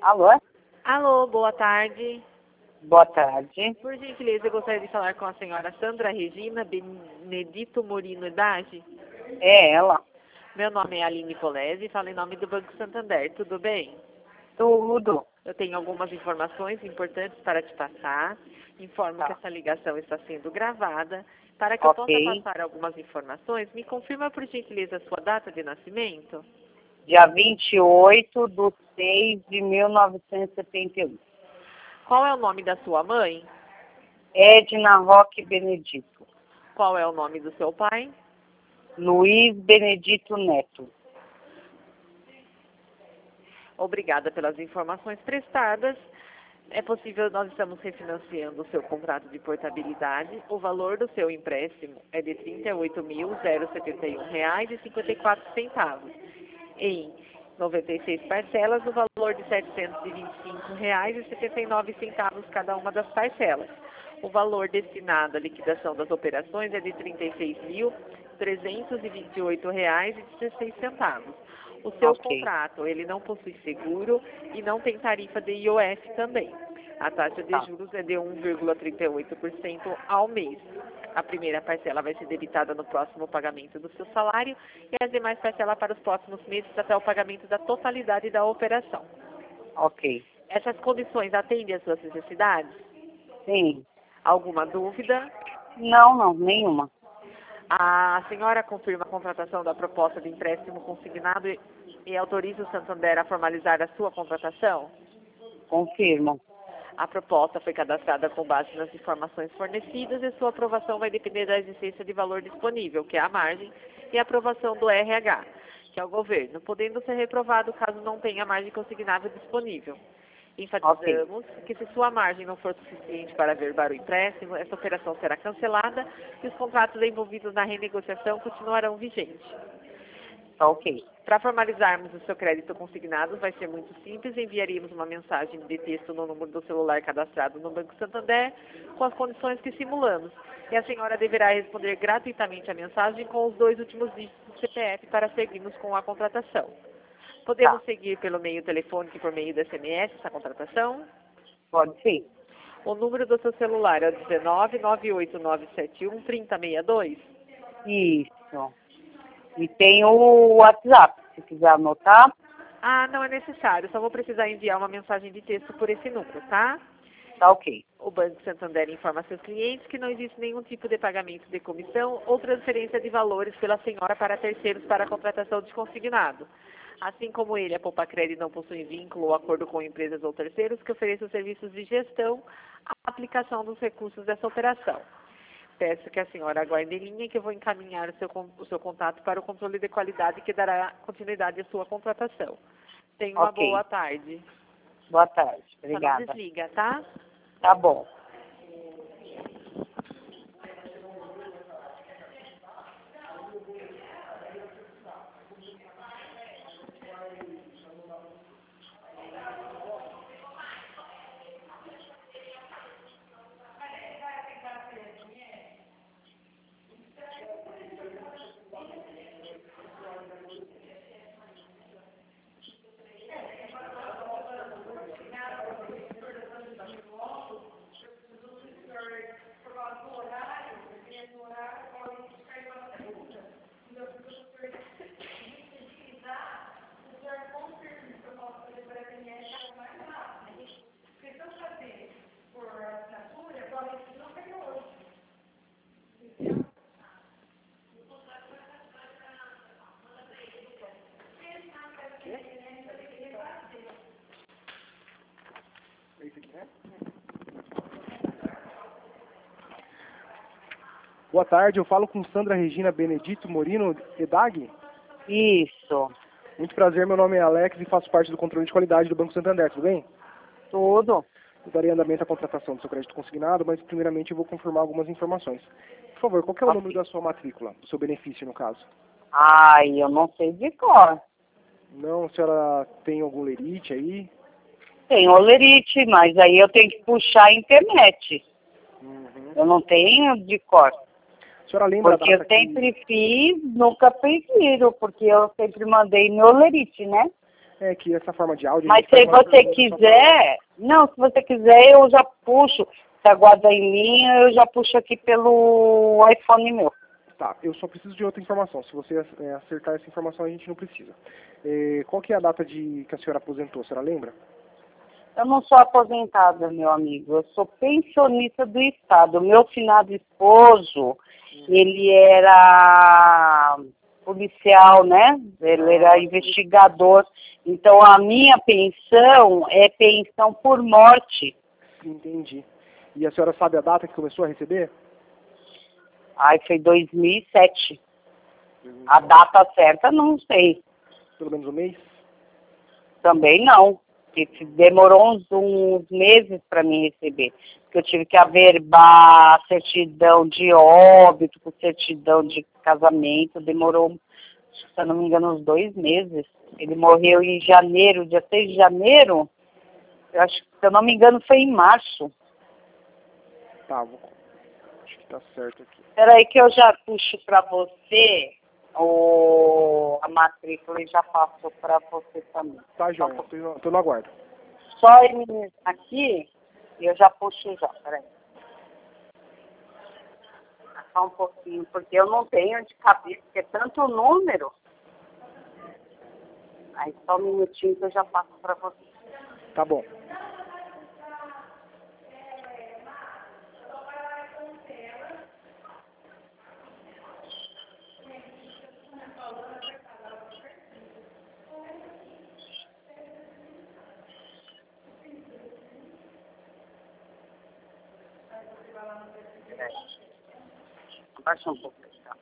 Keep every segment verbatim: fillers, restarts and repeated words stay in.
Alô? Alô, boa tarde. Boa tarde. Por gentileza, eu gostaria de falar com a senhora Sandra Regina Benedito Morino Idade. É ela. Meu nome é Aline Polese e falo em nome do Banco Santander. Tudo bem? Tudo. Eu tenho algumas informações importantes para te passar. Informo Tá. que essa ligação está sendo gravada. Para que eu Ok. possa passar algumas informações, me confirma por gentileza a sua data de nascimento? Dia vinte e oito de seis de mil novecentos e setenta e um. Qual é o nome da sua mãe? Edna Roque Benedito. Qual é o nome do seu pai? Luiz Benedito Neto. Obrigada pelas informações prestadas. É possível, nós estamos refinanciando o seu contrato de portabilidade. O valor do seu empréstimo é de trinta e oito mil, setenta e um reais e cinquenta e quatro centavos. Em noventa e seis parcelas, no valor de setecentos e vinte e cinco reais e setenta e nove centavos cada uma das parcelas. O valor destinado à liquidação das operações é de trinta e seis mil, trezentos e vinte e oito reais e dezesseis centavos. O seu Ok. contrato, ele não possui seguro e não tem tarifa de I O F também. A taxa de Tá. juros é de um vírgula trinta e oito por cento ao mês. A primeira parcela vai ser debitada no próximo pagamento do seu salário e as demais parcelas para os próximos meses até o pagamento da totalidade da operação. Ok. Essas condições atendem às suas necessidades? Sim. Alguma dúvida? Não, não, nenhuma. A senhora confirma a contratação da proposta de empréstimo consignado e, e autoriza o Santander a formalizar a sua contratação? Confirmo. A proposta foi cadastrada com base nas informações fornecidas e sua aprovação vai depender da existência de valor disponível, que é a margem, e a aprovação do R H, que é o governo, podendo ser reprovado caso não tenha margem consignável disponível. Enfatizamos que se sua margem não for suficiente para averbar o empréstimo, essa operação será cancelada e os contratos envolvidos na renegociação continuarão vigentes. Tá ok. Para formalizarmos o seu crédito consignado, vai ser muito simples. Enviaríamos uma mensagem de texto no número do celular cadastrado no Banco Santander, com as condições que simulamos. E a senhora deverá responder gratuitamente a mensagem com os dois últimos dígitos do C P F para seguirmos com a contratação. Podemos Tá. seguir pelo meio telefônico e por meio do S M S essa contratação? Pode ser. O número do seu celular é o dezenove, nove oito nove sete um, trinta sessenta e dois? Isso. E tem o WhatsApp, se quiser anotar. Ah, não é necessário. Só vou precisar enviar uma mensagem de texto por esse número, tá? Tá ok. O Banco Santander informa seus clientes que não existe nenhum tipo de pagamento de comissão ou transferência de valores pela senhora para terceiros para a contratação de consignado. Assim como ele, a Poupa Crédito não possui vínculo ou acordo com empresas ou terceiros que ofereçam serviços de gestão à aplicação dos recursos dessa operação. Peço que a senhora aguarde em linha que eu vou encaminhar o seu, o seu contato para o controle de qualidade que dará continuidade à sua contratação. Tenha uma Ok. boa tarde. Boa tarde. Só não Obrigada. desliga, tá? Tá bom. Boa tarde, eu falo com Sandra Regina Benedito Morino Edag. Isso. Muito prazer, meu nome é Alex e faço parte do controle de qualidade do Banco Santander, tudo bem? Tudo. Eu darei andamento à contratação do seu crédito consignado, mas primeiramente eu vou confirmar algumas informações. Por favor, qual que é o Ok. número da sua matrícula, do seu benefício no caso? Ai, eu não sei de cor. Não, a senhora tem algum lerite aí? Tem olerite, mas aí eu tenho que puxar a internet. Uhum. Eu não tenho de cor. A senhora lembra Porque a eu data sempre que... fiz, nunca prefiro, porque eu sempre mandei no olerite, né? É que essa forma de áudio... a Mas gente se faz uma você pergunta só pra- quiser, não, se você quiser, eu já puxo. Se aguarda em linha, eu já puxo aqui pelo iPhone meu. Tá, eu só preciso de outra informação. Se você é, acertar essa informação, a gente não precisa. É, qual que é a data de que a senhora aposentou? A senhora lembra? Eu não sou aposentada, meu amigo. Eu sou pensionista do Estado. O meu finado esposo, ele era policial, né? Ele era investigador. Então, a minha pensão é pensão por morte. Entendi. E a senhora sabe a data que começou a receber? Ai, foi dois mil e sete. A data certa, não sei. Pelo menos um mês? Também não. Porque demorou uns, uns meses para mim receber. Porque eu tive que averbar certidão de óbito, com certidão de casamento. Demorou, se eu não me engano, uns dois meses. Ele morreu em janeiro, dia seis de janeiro. Eu acho que, se eu não me engano, foi em março. Tá, vou... acho que tá certo aqui. Espera aí que eu já puxo para você o, a matrícula e já passo para você também. Tá, João, tô, no- tô no aguardo. Só ele aqui, eu já puxo já, peraí. Só um pouquinho, porque eu não tenho de cabeça, porque é tanto número. Aí só um minutinho que eu já passo para você. Tá bom. Abaixa um pouco, tá?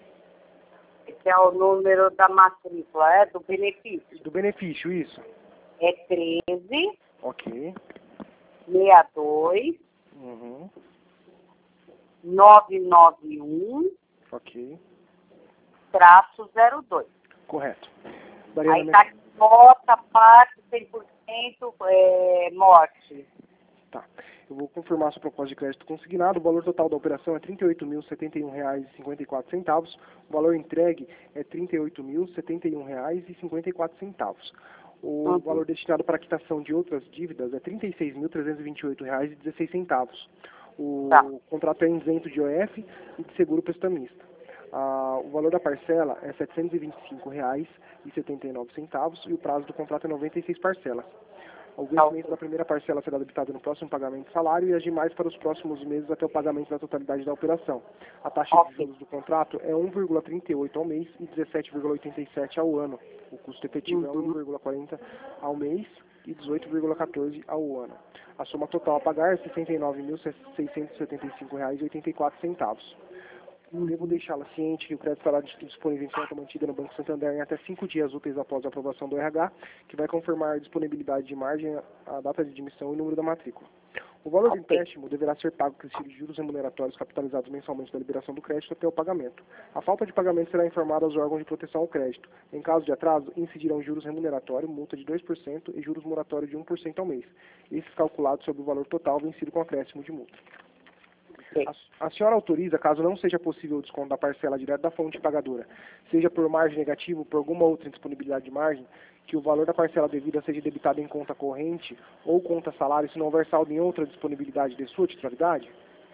Esse é o número da matrícula, é? Do benefício. Do benefício, isso. É treze, Ok. sessenta e dois, Uhum. novecentos e noventa e um, Ok. traço zero dois. Correto. Aí Mariana, tá aqui, nota, parte, cem por cento, é, morte. Tá. Eu vou confirmar sua proposta de crédito consignado. O valor total da operação é trinta e oito mil, setenta e um reais e cinquenta e quatro centavos. O valor entregue é trinta e oito mil, setenta e um reais e cinquenta e quatro centavos. O Uhum. valor destinado para a quitação de outras dívidas é trinta e seis mil, trezentos e vinte e oito reais e dezesseis centavos. O Tá. contrato é isento de O F e de seguro prestamista. Ah, o valor da parcela é setecentos e vinte e cinco reais e setenta e nove centavos e o prazo do contrato é noventa e seis parcelas. O vencimento da primeira parcela será debitado no próximo pagamento de salário e as demais para os próximos meses até o pagamento da totalidade da operação. A taxa Ok. de juros do contrato é um vírgula trinta e oito ao mês e dezessete vírgula oitenta e sete ao ano. O custo efetivo é Uhum. um vírgula quarenta ao mês e dezoito vírgula quatorze ao ano. A soma total a pagar é sessenta e nove mil, seiscentos e setenta e cinco reais e oitenta e quatro centavos. Devo deixá-la ciente que o crédito estará disponível em conta mantida no Banco Santander em até cinco dias úteis após a aprovação do R H, que vai confirmar a disponibilidade de margem, a data de admissão e o número da matrícula. O valor do empréstimo deverá ser pago com de juros remuneratórios capitalizados mensalmente da liberação do crédito até o pagamento. A falta de pagamento será informada aos órgãos de proteção ao crédito. Em caso de atraso, incidirão juros remuneratórios, multa de dois por cento e juros moratórios de um por cento ao mês. Esses calculados sobre o valor total vencido com acréscimo de multa. A, a senhora autoriza, caso não seja possível o desconto da parcela direto da fonte pagadora, seja por margem negativa ou por alguma outra indisponibilidade de margem, que o valor da parcela devida seja debitado em conta corrente ou conta salário se não houver saldo em outra disponibilidade de sua titularidade?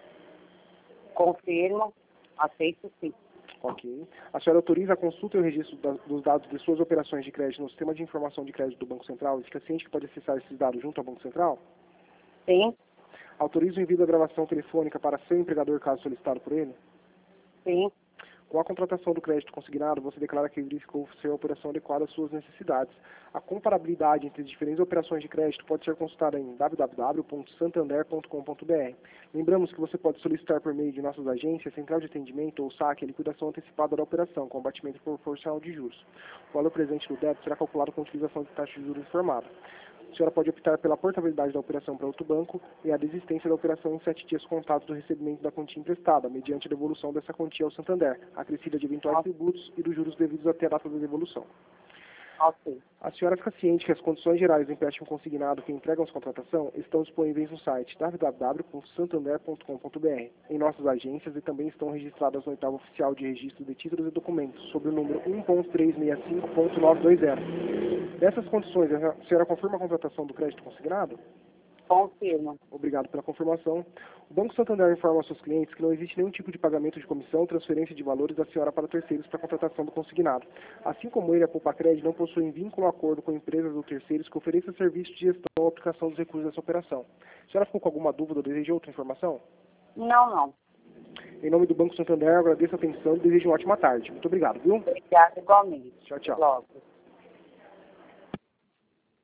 Confirmo. Aceito sim. Ok. A senhora autoriza a consulta e o registro da, dos dados de suas operações de crédito no sistema de informação de crédito do Banco Central e fica ciente que pode acessar esses dados junto ao Banco Central? Sim. Autoriza o envio da gravação telefônica para seu empregador caso solicitado por ele? Sim. Com a contratação do crédito consignado, você declara que verificou ser a operação adequada às suas necessidades. A comparabilidade entre as diferentes operações de crédito pode ser consultada em w w w ponto santander ponto com ponto b r. Lembramos que você pode solicitar por meio de nossas agências, central de atendimento ou saque a liquidação antecipada da operação, com abatimento proporcional de juros. O valor presente do débito será calculado com a utilização de taxa de juros informada. A senhora pode optar pela portabilidade da operação para outro banco e a desistência da operação em sete dias contados do recebimento da quantia emprestada, mediante a devolução dessa quantia ao Santander, acrescida de eventuais tributos e dos juros devidos até a data da devolução. Ok. A senhora fica ciente que as condições gerais do empréstimo consignado que entregam-se contratação estão disponíveis no site w w w ponto santander ponto com ponto b r, em nossas agências e também estão registradas no oitavo oficial de registro de títulos e documentos, sob o número um ponto trezentos e sessenta e cinco ponto novecentos e vinte. Dessas condições, a senhora confirma a contratação do crédito consignado? Confirmo. Obrigado pela confirmação. O Banco Santander informa aos seus clientes que não existe nenhum tipo de pagamento de comissão, transferência de valores da senhora para terceiros para a contratação do consignado. Assim como ele, a Poupa-Cred não possuem vínculo ou acordo com empresas ou terceiros que ofereçam serviço de gestão ou aplicação dos recursos dessa operação. A senhora ficou com alguma dúvida ou deseja outra informação? Não, não. Em nome do Banco Santander, agradeço a atenção e desejo uma ótima tarde. Muito obrigado, viu? Obrigada igualmente. Tchau, tchau. Logo.